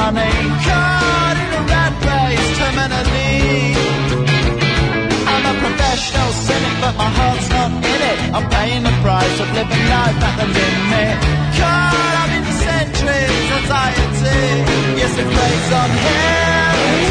money, caught in a rat race terminally. I'm a professional cynic, but my heart's not in it. I'm paying the price of living life at the limit. Caught up in the centuries, anxiety. Yes, it plays on him.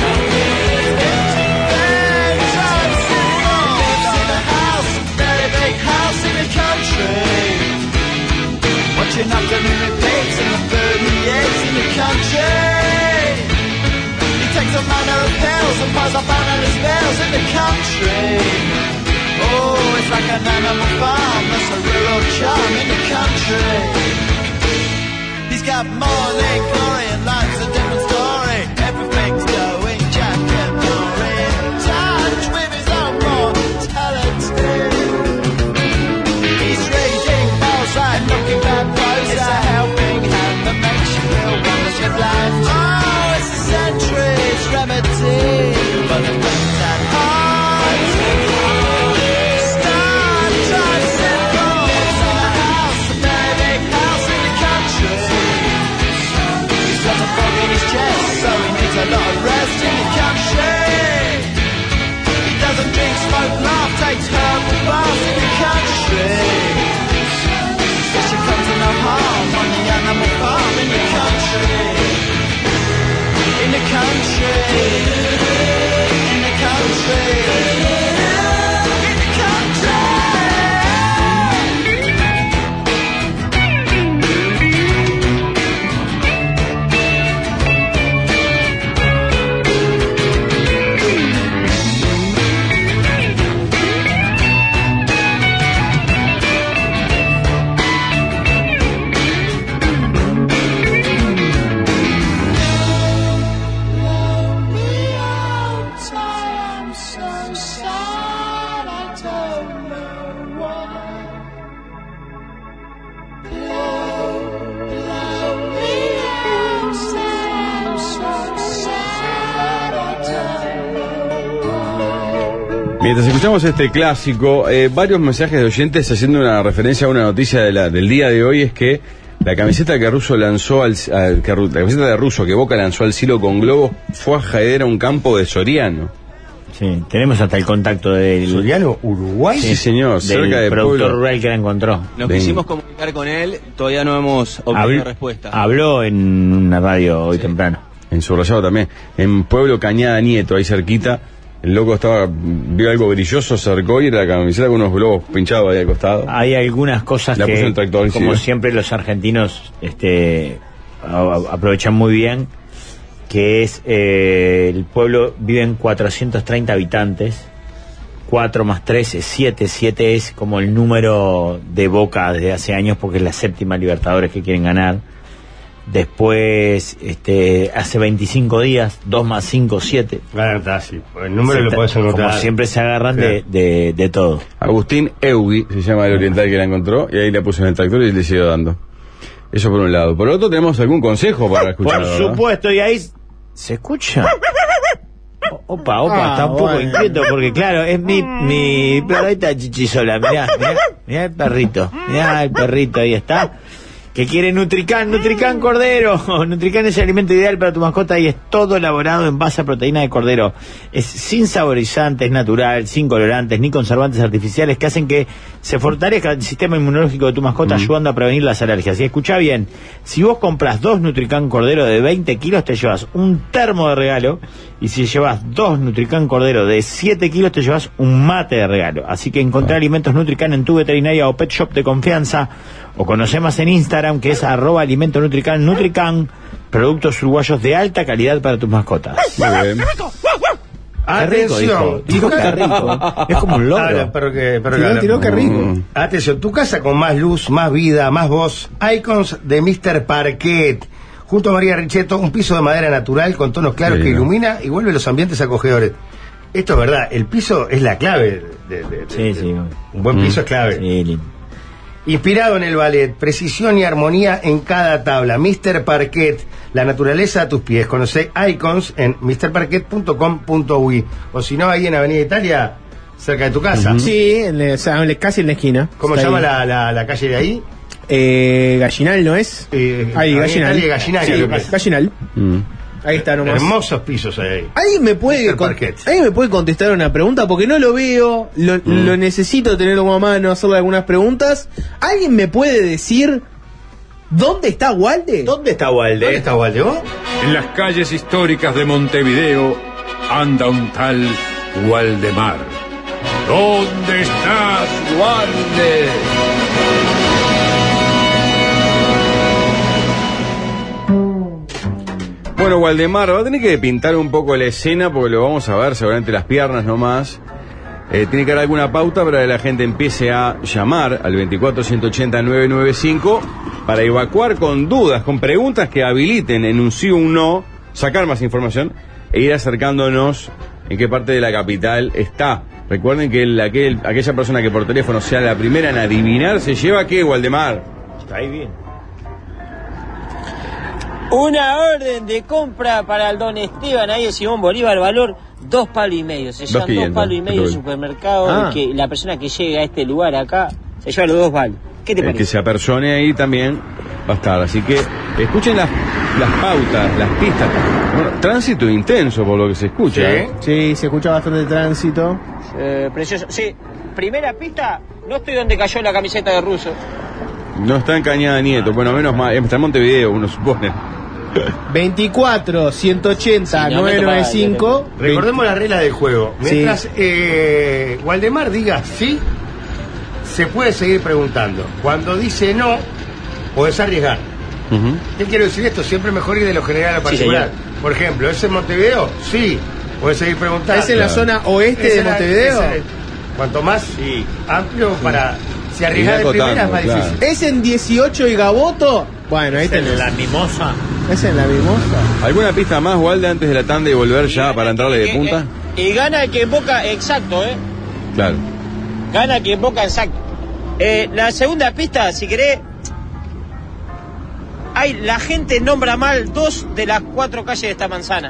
Then drives him on. Lives in a house, very big house in the country. Watching afternoon repeats and the food he eats in the country. He takes a manner of pills and piles up analyst bills in the country. Oh, it's like an animal farm, that's a rural charm in the country. He's got more than glory and life's a different story. Everything's going Jack and Rory, in touch with his own mortality. He's reading Mozart, looking back closer. It's a helping hand that makes you feel wonderfully blind. Oh, it's a century's remedy, but it brings that heart. Star tricycle lives in a house, a very big house in the country. He's got a fog in his chest, so he needs a lot of rest in the country. He doesn't drink, smoke, laugh, takes herbal baths in the country. She comes to no harm on the animal farm in the country. In the country. In the country. In the country. Mientras escuchamos este clásico, varios mensajes de oyentes haciendo una referencia a una noticia del día de hoy, es que la camiseta que Russo lanzó la camiseta de Russo que Boca lanzó al cielo con globos fue a jader a un campo de Soriano. Sí, tenemos hasta el contacto del Soriano, Uruguay. Sí, señor, cerca del productor rural que la encontró. Nos quisimos comunicar con él, todavía no hemos obtenido respuesta. Habló en una radio hoy temprano. En Subrayado también, en Pueblo Cañada Nieto, ahí cerquita. El loco vio algo brilloso, se acercó y era la camiseta con unos globos pinchados ahí al costado. Hay algunas cosas la puso que, el tractor, como sí, siempre, los argentinos aprovechan muy bien, que es el pueblo viven 430 habitantes, 4 más 3 es 7, 7 es como el número de Boca desde hace años porque es la 7ª Libertadores que quieren ganar. Después, hace 25 días, 2 más 5, 7. Claro, está así. El número lo puedes anotar. Como siempre se agarran de todo. Agustín Eugui se llama el oriental que la encontró, y ahí la puso en el tractor y le siguió dando. Eso por un lado. Por otro, ¿tenemos algún consejo para escuchar? Por supuesto, y ahí se escucha. Opa, está un poco inquieto porque, claro, es mi perrita Chichisola. Mirá el perrito. Mirá el perrito, ahí está. Que quiere Nutricán Cordero. Nutricán es el alimento ideal para tu mascota y es todo elaborado en base a proteína de cordero. Es sin saborizantes, natural, sin colorantes ni conservantes artificiales que hacen que se fortalezca el sistema inmunológico de tu mascota, ayudando a prevenir las alergias. Y escuchá bien, si vos compras 2 Nutricán Cordero de 20 kilos te llevas un termo de regalo, y si llevas 2 Nutricán Cordero de 7 kilos te llevas un mate de regalo. Así que encontrá alimentos Nutricán en tu veterinaria o pet shop de confianza, o conocé más en Instagram, que es @alimentonutricán. Nutricán, productos uruguayos de alta calidad para tus mascotas. Muy bien. Atención, dijo que rico. Es como un logro. Habla, pero que rico. Atención, tu casa con más luz, más vida, más voz. Icons de Mr. Parquet. Junto a María Richetto, un piso de madera natural con tonos claros que ilumina y vuelve los ambientes acogedores. Esto es verdad, el piso es la clave. Un buen piso es clave. Sí. Inspirado en el ballet, precisión y armonía en cada tabla. Mr. Parquet, la naturaleza a tus pies. Conoce Icons en mrparquet.com.uy. O si no, ahí en Avenida Italia, cerca de tu casa. Sí, casi en la esquina. ¿Cómo se llama la calle de ahí? Gallinal, ¿no es? Gallinal. Sí, Gallinal. Ahí está nomás. Hermosos pisos ahí. ¿Alguien me puede contestar una pregunta? Porque no lo veo, lo necesito tenerlo a mano, hacerle algunas preguntas. ¿Alguien me puede decir dónde está Walde? ¿Dónde está Walde? ¿Dónde está Walde? ¿Vos? En las calles históricas de Montevideo anda un tal Waldemar. ¿Dónde estás, Walde? Bueno, Waldemar, va a tener que pintar un poco la escena porque lo vamos a ver seguramente las piernas nomás. Tiene que dar alguna pauta para que la gente empiece a llamar al 24-180-995 para evacuar con dudas, con preguntas que habiliten en un sí o un no, sacar más información e ir acercándonos en qué parte de la capital está. Recuerden que aquella persona que por teléfono sea la primera en adivinar se lleva ¿qué, Waldemar? Está ahí bien. Una orden de compra para el don Esteban ahí de Simón Bolívar, valor 2,5 palos. Se llevan 2,5 palos del supermercado. Que la persona que llegue a este lugar acá se lleva los 2 palos. ¿Qué te parece? Que se apersone ahí también va a estar. Así que escuchen las pautas, las pistas. Bueno, tránsito intenso por lo que se escucha. Sí, se escucha bastante tránsito. Precioso. Sí, primera pista, no estoy donde cayó la camiseta de Russo. No está en Cañada Nieto. Bueno, menos mal. Está en Montevideo, uno supone. 24-180-995. Recordemos las reglas del juego. Mientras Waldemar diga sí, se puede seguir preguntando. Cuando dice no, podés arriesgar. ¿Qué quiero decir esto? Siempre mejor ir de lo general a particular. Por ejemplo, ¿es en Montevideo? Sí, podés seguir preguntando. ¿Es en la zona oeste de Montevideo? Cuanto más amplio para... Si arriesgar de primera es más difícil. ¿Es en 18 y Gaboto? Bueno, ahí tenés. ¿Es en la Mimosa? ¿Es en la Mimosa? ¿Alguna pista más, Walde, antes de la tanda y volver ya para entrarle de punta? Y gana el que invoca exacto, Claro. Gana el que invoca exacto. La segunda pista, si querés... La gente nombra mal 2 de las 4 calles de esta manzana.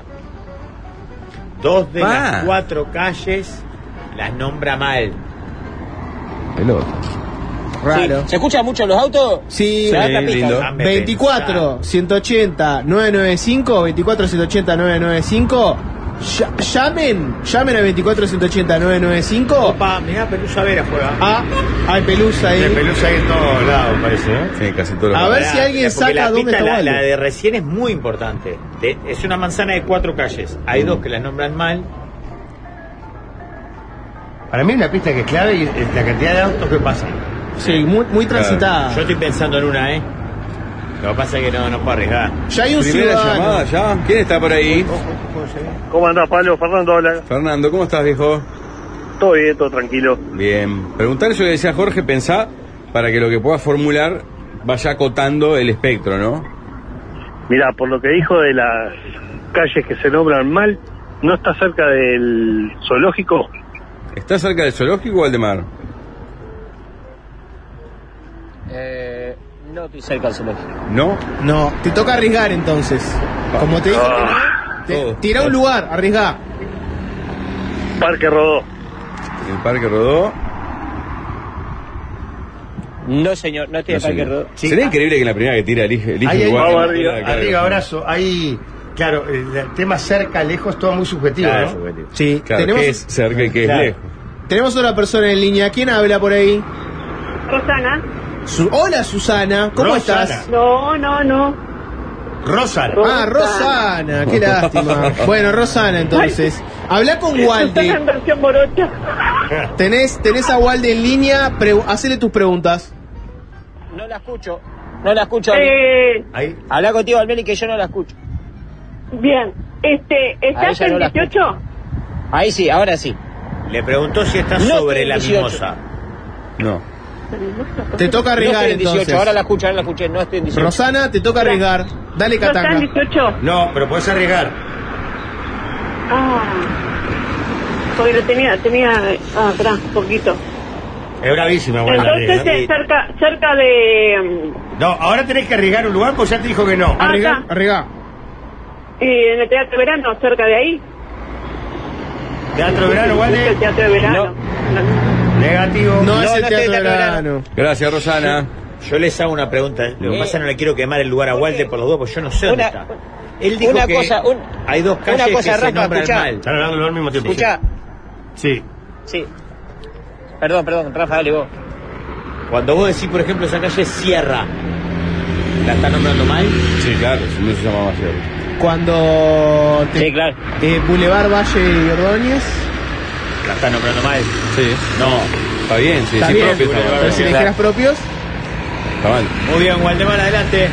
2 de las 4 calles las nombra mal. Pelota. Raro. ¿Se escuchan mucho los autos? Sí, 24-180-995, 24-180-995. Llamen al 24-180-995. Opa, mirá, Pelusa Vera juega. Hay Pelusa ahí. Hay Pelusa ahí en todos lados, parece, ¿no? Sí, casi todos los A ver si alguien saca dónde está Walde. La de recién es muy importante. Es una manzana de 4 calles. Hay 2 que la nombran mal. Para mí una pista que es clave y la cantidad de autos que pasan. Sí, muy transitada. Yo estoy pensando en una, Lo que pasa es que no puedo arriesgar. Ya hay un primera ciudadano. llamada, ¿ya? ¿Quién está por ahí? ¿Cómo andás, Pablo? Fernando, hola. Fernando, ¿cómo estás, viejo? Todo bien, todo tranquilo. Bien. Preguntar eso que decía Jorge, pensá para que lo que puedas formular vaya acotando el espectro, ¿no? Mirá, por lo que dijo de las calles que se nombran mal, ¿no está cerca del zoológico? ¿Está cerca del zoológico, Waldemar? No estoy cerca del zoológico. ¿No? No, te toca arriesgar entonces. Como te dije, tira un lugar, arriesgá. Parque Rodó. ¿El Parque Rodó? No, señor, no estoy en Parque Rodó. Sí. Sería increíble que la primera que tira elige Ahí, lugar. arriba, abrazo. Ahí, claro, el tema cerca, lejos, todo muy subjetivo, Claro, ¿no? subjetivo. Sí, Claro, tenemos, que es cerca y que es lejos. tenemos otra persona en línea. ¿Quién habla por ahí? Rosana. Hola, Susana. ¿Cómo Rosana. estás? No. Rosana. Rosana. Qué lástima. Bueno, Rosana, entonces. Habla con Walde. en versión morocha. Tenés a Walde en línea. Hacele tus preguntas. No la escucho. Ahí. Habla contigo, Almeli, que yo no la escucho. Bien. ¿Estás ella en no la 18? Ahí sí, ahora sí. Le preguntó si está No sobre estoy la en 18. Mimosa. No. Te toca No arriesgar estoy en 18, entonces. ahora la escuché, no estoy en 18. Rosana, te toca arriesgar. Dale, ¿No estás Catanga. en 18? No, pero podés arriesgar. Porque lo tenía atrás, poquito. Es bravísima, bueno. Entonces, cerca de... No, ahora tenés que arriesgar un lugar porque ya te dijo que no. Arriesgá. Y en el Teatro Verano, cerca de ahí. Teatro Verano, ¿vale? El Teatro de Verano. Negativo. No es el no Teatro estoy en Verano. Gracias, Rosana. Yo les hago una pregunta. Lo que pasa es que no le quiero quemar el lugar a Walde por los dos, porque yo no sé dónde está. Él dijo una que cosa, hay dos calles una cosa, que se Rafa, nombran escuchá. mal. Están hablando al mismo tiempo. Escuchá. Sí. Sí. Perdón, Rafa, dale vos. Cuando vos decís, por ejemplo, esa calle Sierra, ¿la estás nombrando mal? Sí, claro, si no se llamaba Sierra. Cuando Sí, claro. Boulevard Valle y Ordóñez. ¿La estás nombrando mal? Sí. No. Está bien, sí, Está sí, bien, propio está mal. pero si dijeras propios. Está mal. Muy bien, Waldemar, adelante.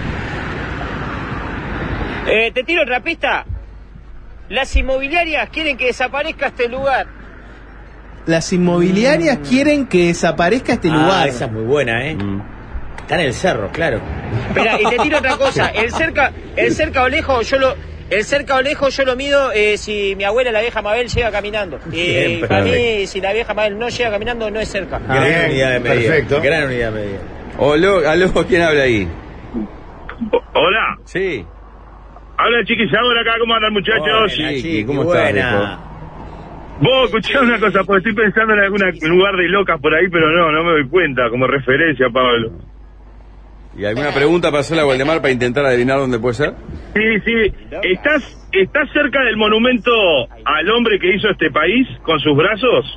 Te tiro otra pista. Las inmobiliarias quieren que desaparezca este lugar. Las inmobiliarias quieren que desaparezca este lugar. Esa es muy buena, ¿eh? Está en el cerro, claro. Espera, y te tiro otra cosa. El cerca o lejos, yo lo mido si mi abuela, la vieja Mabel, llega caminando. Bien, Para mí, si la vieja Mabel no llega caminando, no es cerca. Gran unidad de medida. Perfecto. Gran unidad de medida. Aló, ¿quién habla ahí? Hola, Sí. habla Chiquisabor acá, ¿cómo andan muchachos? Hola, Chiqui, ¿cómo estás, buena. Vos, escuchá una cosa, porque estoy pensando en algún lugar de locas por ahí, pero no me doy cuenta, como referencia, Pablo. ¿Y alguna pregunta para hacerle a Waldemar para intentar adivinar dónde puede ser? Sí, ¿estás cerca del monumento al hombre que hizo este país con sus brazos?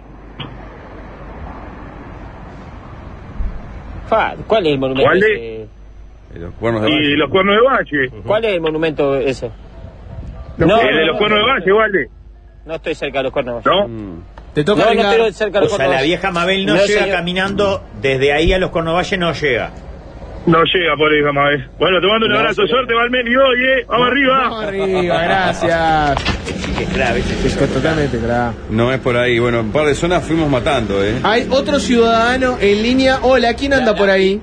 ¿Cuál es el monumento ¿Cuál ese? Los cuernos de Y Valle. los cuernos de Valle. ¿Cuál es el monumento ese? El de los cuernos de Valle, Valde. No estoy cerca de los cuernos de Valle. ¿No? Te toca No arriesgar. estoy cerca de O los sea, cuernos de la Valle. vieja Mabel no No, llega señor. caminando desde ahí a los Cornovalles, no llega. No llega por ahí, mamá. Bueno, te mando un abrazo, suerte, Valmeli, oye, vamos arriba. Vamos arriba, gracias. Sí, que es clave, Es totalmente claro. No es por ahí. Bueno, un par de zonas fuimos matando, ¿eh? Hay otro ciudadano en línea. Hola, ¿quién anda por ahí?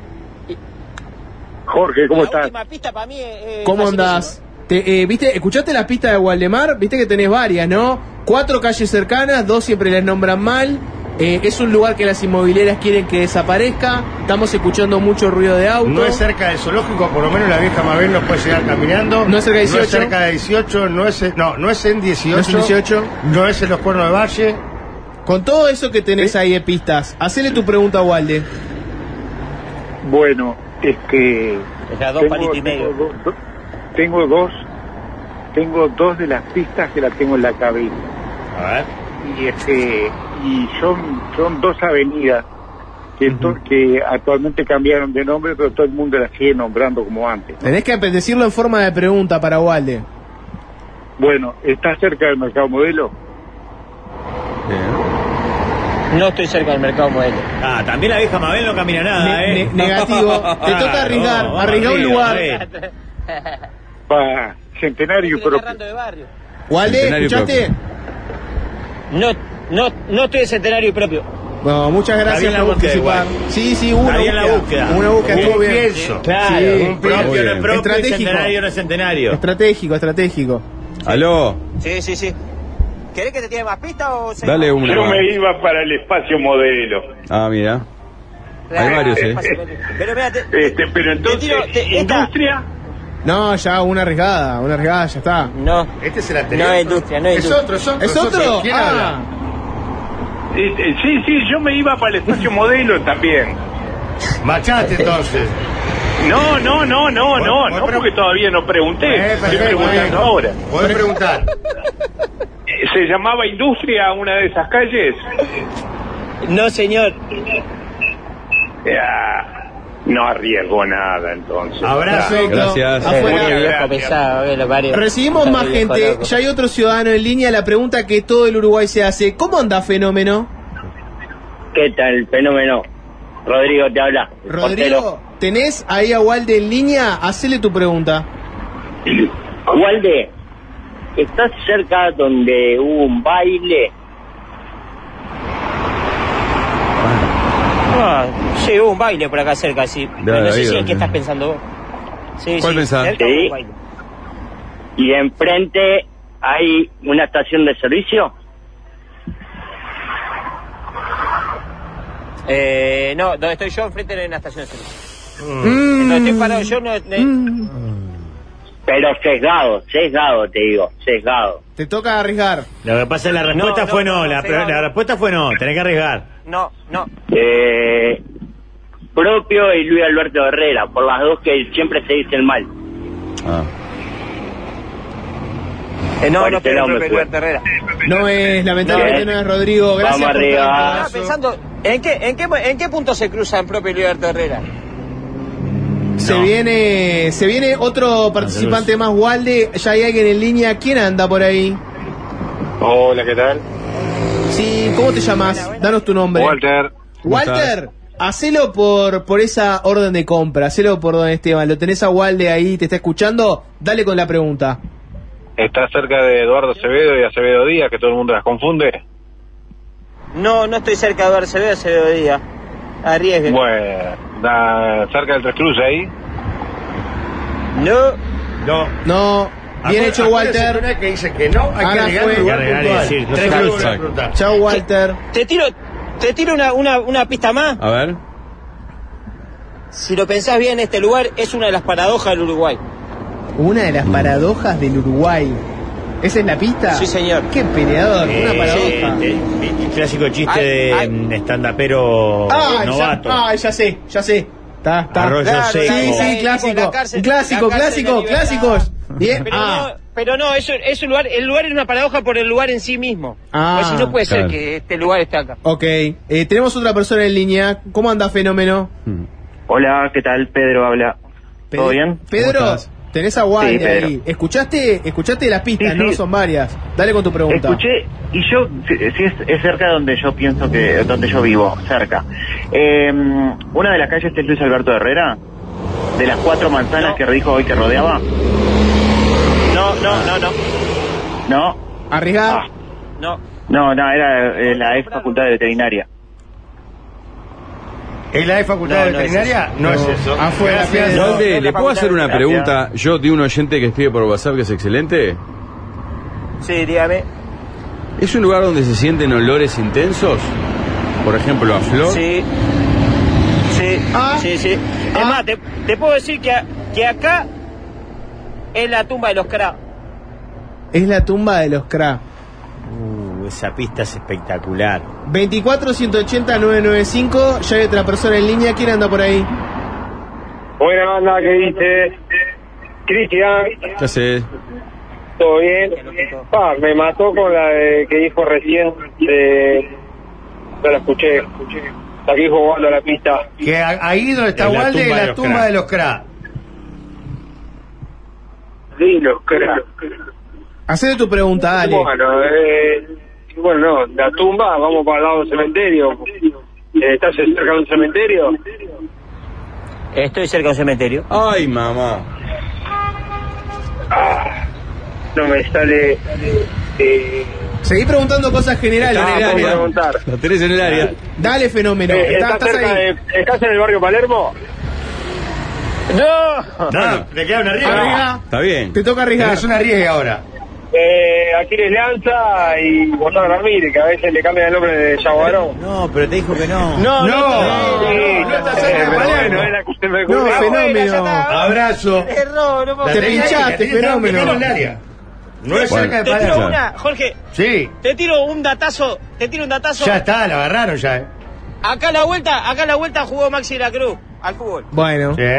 Jorge, ¿cómo La estás? última pista para mí es ¿Cómo facilísima. andás? ¿Viste? ¿Escuchaste las pistas de Waldemar? Viste que tenés varias, ¿no? 4 calles cercanas, 2 siempre las nombran mal. Es un lugar que las inmobiliarias quieren que desaparezca. Estamos escuchando mucho ruido de auto. No es cerca del zoológico, por lo menos la vieja Mabel no puede llegar caminando. No es cerca de 18. No es cerca de 18, no es en 18. No es en 18. No es en los cuernos de Valle. Con todo eso que tenés ahí de pistas, hacele tu pregunta a Walde. Bueno, es que O sea, 2 palitos y medio. tengo dos de las pistas que las tengo en la cabeza. A ver. Y son dos avenidas que actualmente cambiaron de nombre, pero todo el mundo las sigue nombrando como antes. Tenés que decirlo en forma de pregunta para Walde. Bueno, ¿está cerca del Mercado Modelo? No estoy cerca del Mercado Modelo. También la vieja Mabel no camina nada, Negativo. Te toca arriesgar. Vamos Arriesgar un arriba, lugar. Va, Centenario Estoy propio. agarrando de barrio. Walde, Centenario ¿escuchaste? No estoy en centenario propio. No, muchas Está gracias bien por la búsqueda participar. igual. Sí, hubo Está bien la búsqueda. Una búsqueda, estuvo bien. Pienso. Claro, Sí, un propio no es propio, estratégico. centenario no es centenario. Estratégico. Aló, Sí. ¿Querés que te tire más pistas o se dale una. Yo me iba para el espacio modelo. Ah, mira. Hay varios, Pero mira, Pero entonces, ¿industria? No, ya una arriesgada, ya está. No. Este es el anterior. No es industria, no es Es industria. otro. ¿Es otro? ¿Quién Ah. habla? Sí, yo me iba para el espacio modelo también. Machate entonces. No, porque todavía no pregunté. Estoy preguntando ahora. Podés preguntar. ¿Se llamaba Industria una de esas calles? No, señor. No arriesgo nada, entonces. Abrazo. Gracias. Afuera. Viejo pesado, varios. Recibimos más Viejo gente, loco. ya hay otro ciudadano en línea. La pregunta que todo el Uruguay se hace: ¿cómo anda Fenómeno? ¿Qué tal, Fenómeno? Rodrigo te habla. Rodrigo, ¿tenés ahí a Walde en línea? Hacele tu pregunta. Walde, ¿estás cerca donde hubo un baile? Sí, hubo un baile por acá cerca, sí. Pero no sé si es que estás pensando vos. Sí, ¿Cuál pensás? cerca hubo Sí. un baile. ¿Y enfrente hay una estación de servicio? No, donde estoy yo enfrente de una estación de servicio. Donde estoy parado yo no... Pero sesgado, te digo, sesgado. Te toca arriesgar. Lo que pasa es la respuesta fue no. La respuesta fue no. Tenés que arriesgar. No. Propio y Luis Alberto Herrera, por las dos que siempre se dicen mal. No, no, pero Roberto Herrera. No es, lamentablemente no es Rodrigo. Gracias. Vamos arriba. Estaba pensando, ¿en qué punto se cruza en propio Liberto Herrera? Se viene otro participante más, Walde. Ya hay alguien en línea. ¿Quién anda por ahí? Hola, ¿qué tal? Sí, ¿cómo te llamas? Danos tu nombre. Walter. Walter, hacelo por esa orden de compra. Hacelo por don Esteban. Lo tenés a Walde ahí, te está escuchando. Dale con la pregunta. ¿Está cerca de Eduardo Acevedo y Acevedo Díaz, que todo el mundo las confunde? No estoy cerca de Eduardo Acevedo Díaz. Arriesgue. Bueno, cerca del Tres Cruces ahí. No. Bien hecho, Walter. Que dice que no, hay que agregar un lugar puntual. Chao, Walter. Te tiro una pista más. A ver. Si lo pensás bien, este lugar es una de las paradojas del Uruguay. Una de las paradojas del Uruguay. ¿Esa es la pista? Sí, señor. Qué peleador, una paradoja. El clásico chiste de stand-upero novato. Ya sé. Está. Arroyo seco. Sí, clásico. Clásicos. Bien. Pero no, el lugar es una paradoja por el lugar en sí mismo. Pues si no puede ser que este lugar esté acá. Ok, tenemos otra persona en línea. ¿Cómo anda, Fenómeno? Hola, ¿qué tal? Pedro habla. ¿Todo bien? Pedro, tenés a Walde sí, ahí. ¿Escuchaste las pistas, no? Son varias. Dale con tu pregunta. Escuché, y yo, sí es cerca de donde yo pienso donde yo vivo, cerca. Una de las calles es Luis Alberto Herrera, de las 4 manzanas que dijo hoy que rodeaba. No. ¿Arriesgar? No, era la ex facultad de veterinaria. ¿Es la de facultad de veterinaria? No es eso. Afuera, ¿Dónde? ¿Le puedo hacer una pregunta yo de un oyente que escribe por WhatsApp que es excelente? Sí, dígame. ¿Es un lugar donde se sienten olores intensos? Por ejemplo, a flor. Sí. Es más, te puedo decir que acá es la tumba de los Kra. Es la tumba de los Kra. Esa pista es espectacular. 24-180-995. Ya hay otra persona en línea. ¿Quién anda por ahí? Buena banda, ¿qué dice? Cristian. Ya sé. ¿Todo bien? Me mató con la que dijo recién. No la escuché. La que dijo jugando a la pista. Que ahí donde está Walde es la tumba de los Kra. Sí, los Kra. Hacé tu pregunta, dale. Bueno, la tumba, vamos para el lado del cementerio. ¿Estás cerca de un cementerio? Estoy cerca de un cementerio. Ay, mamá. No me sale. Seguí preguntando cosas generales. Lo tenés en el área. Dale, Fenómeno. ¿Estás cerca ahí. ¿Estás en el barrio Palermo? No, le queda una arriesga. Está bien. Te toca arriesgar. Es una arriesga ahora. Aquiles Lanza y Gonzalo Ramírez, que a veces le cambian el nombre de Yaguarón. No, pero te dijo que no. No está cerca de Palermo. No, Fenómeno. Abrazo. Te pinchaste, Fenómeno. No es cerca de Te tiro Palermo. una, Jorge. Sí. Te tiro un datazo. Ya está, lo agarraron ya. Acá a la vuelta jugó Maxi de la Cruz al fútbol. Bueno. Sí.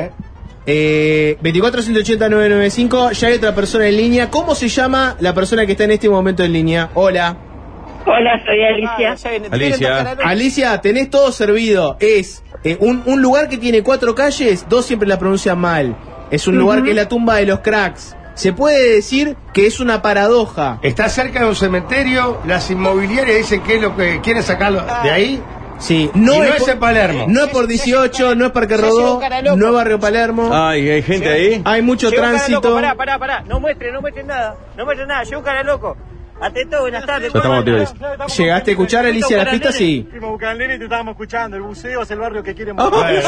24-180-995. Ya hay otra persona en línea. ¿Cómo se llama la persona que está en este momento en línea? Hola. Hola, soy Alicia. Alicia, tenés todo servido. Es un lugar que tiene 4 calles, 2 siempre la pronuncian mal. Es un lugar que es la tumba de los cracks. Se puede decir que es una paradoja. Está cerca de un cementerio. Las inmobiliarias dicen que es lo que quieren sacarlo de ahí. Sí, no es en Palermo. No es por 18, no es Parque Rodó, no es Barrio Palermo. Ay, ¿hay gente ahí? Hay mucho tránsito. Pará. No muestres nada. Llegó un cara loco. Atento, buenas tardes. ¿Llegaste a escuchar, Alicia, las pistas? Sí. Fuimos a Bucanlini y te estábamos escuchando. El buceo es el barrio que quieren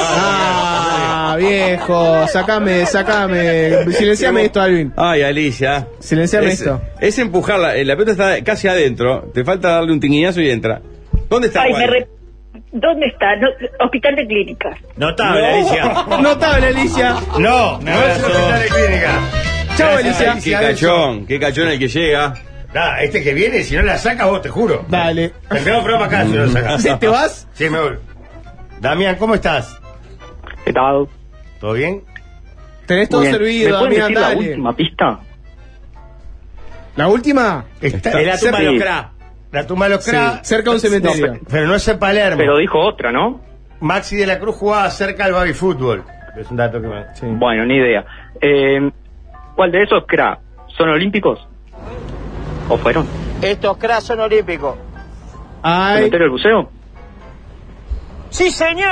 viejo, sacame. Silenciame esto, Alvin. Ay, Alicia. Silenciame esto. Es empujarla. La pelota está casi adentro. Te falta darle un tinguiñazo y entra. ¿Dónde está? ¿Dónde está? Hospital de Clínicas. Notable, Alicia. Notable, Alicia. No es Hospital de Clínicas. Chao, Alicia. Qué cachón el que llega. Este que viene, si no la sacas vos, te juro. Dale. Tenemos programa acá si no la sacas. ¿Te vas? Sí, me voy. Damián, ¿cómo estás? ¿Qué tal? ¿Todo bien? Tenés todo servido, Damián, dale. ¿La última pista? La última está es la tumba de los Cra. La tumba de los Cra. Cerca de un cementerio. No, pero no es en Palermo. Pero dijo otra, ¿no? Maxi de la Cruz jugaba cerca del baby fútbol. Es un dato que me... Sí. Bueno, ni idea. ¿Cuál de esos CRA son olímpicos? ¿O fueron? Estos CRA son olímpicos. ¿Cementerio del Buceo? ¡Sí, señor!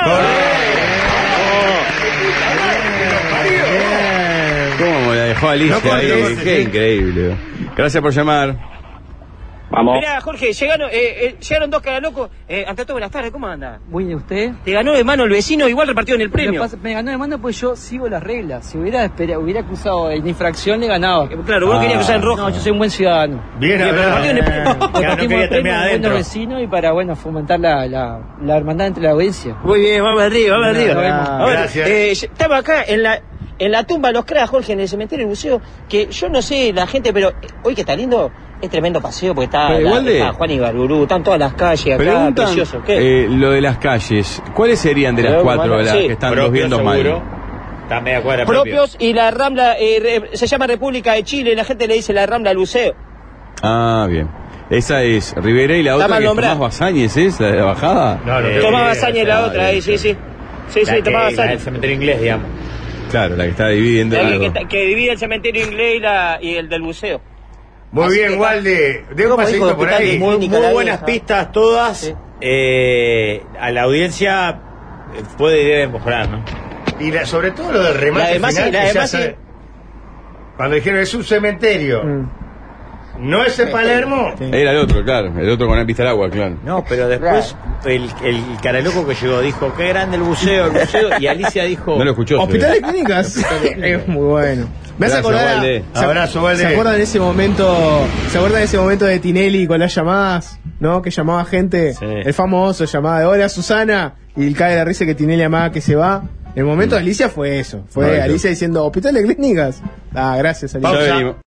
¿Cómo la dejó Alicia No, ahí? Qué increíble. Gracias por llamar. Vamos. Mirá, Jorge, llegaron dos caras locos. Ante todo, buenas tardes, ¿cómo anda? Muy bien, ¿usted? Te ganó de mano el vecino, igual repartieron el premio. Me ganó de mano pues yo sigo las reglas. Si hubiera acusado en infracción, le ganaba. Claro, vos querías acusar en rojo. No, yo soy un buen ciudadano. Bien, repartieron el premio. Repartimos el premio a un buen vecino y para, fomentar la hermandad entre la audiencia. Muy bien, vamos arriba, vamos arriba. A ver, gracias. estaba acá en la tumba de los CRA, Jorge, en el cementerio del Buceo, que yo no sé la gente, pero hoy que está lindo, es tremendo paseo porque está Juan Ibarburú, están todas las calles acá, precioso. ¿Qué? Lo de las calles, ¿cuáles serían de las cuatro las que están los viendo mal? Está media cuadra Propios y la Rambla, se llama República de Chile, la gente le dice la Rambla del Buceo. Ah, bien. Esa es Rivera y la otra que es Tomás Basáñez, ¿es? ¿La de la bajada? No, Tomás Basáñez la otra, ahí, sí, Tomás Basáñez. El cementerio inglés, digamos. Claro, la que está dividiendo. Que divide el cementerio inglés y el del buceo. Muy Así bien, Walde. Dejo un pasito por ahí. Muy buenas pistas todas. Sí. A la audiencia debe mejorar, ¿no? Y sobre todo lo del remate final. Cuando dijeron es un cementerio. ¿No es en Palermo? Sí. Era el otro, claro. El otro con la pista al agua, claro. No, pero después el cara loco que llegó dijo, qué grande el buceo. Y Alicia dijo... No lo escuchó. Hospitales y Clínicas. Es muy bueno. Me hace acordar. Abrazo, Valde. ¿Se acuerdan ese momento de Tinelli con las llamadas? ¿No? Que llamaba gente. Sí. El famoso llamada de hola Susana. Y cae de la risa que Tinelli amaba que se va. El momento de Alicia fue eso. Fue Alicia diciendo, Hospitales y Clínicas. Gracias, Alicia.